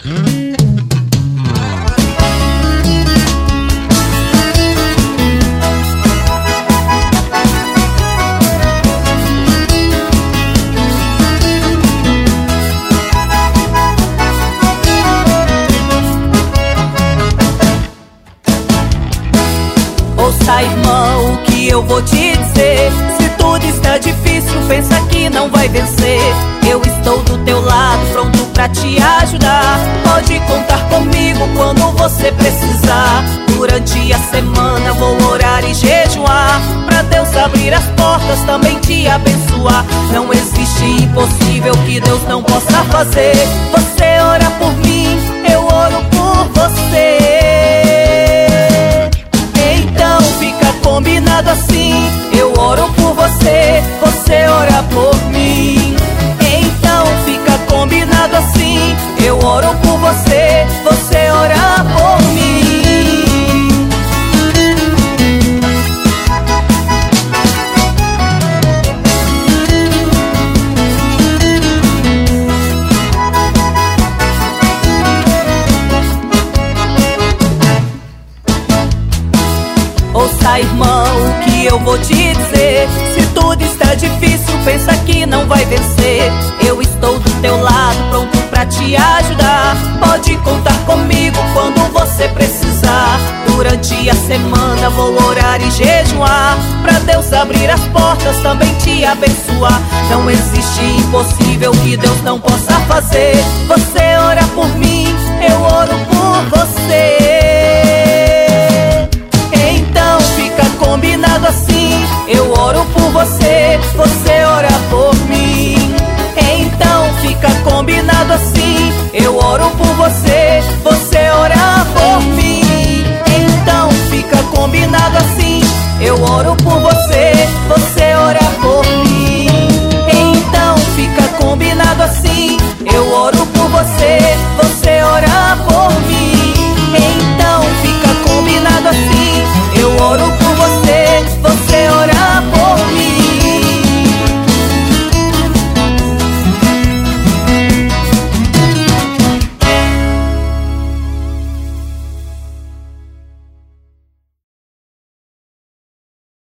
Ouça, irmão, o que eu vou te dizer. Se tudo está difícil, pensa que não vai vencer. Eu estou do teu lado, pronto pra te ajudar. Pode contar comigo quando você precisar. Durante a semana vou orar e jejuar, pra Deus abrir as portas, também te abençoar. Não existe impossível que Deus não possa fazer. Você ora por mim, eu oro por você. Combinado assim, eu oro por você, você ora por mim. Então fica combinado assim, eu oro por você, você ora por mim. Ouça, irmão, o que eu vou te dizer. Se tudo está difícil, pensa que não vai vencer. Eu estou do teu lado, pronto pra te ajudar. Pode contar comigo quando você precisar. Durante a semana vou orar e jejuar, pra Deus abrir as portas, também te abençoar. Não existe impossível que Deus não possa fazer. Você ora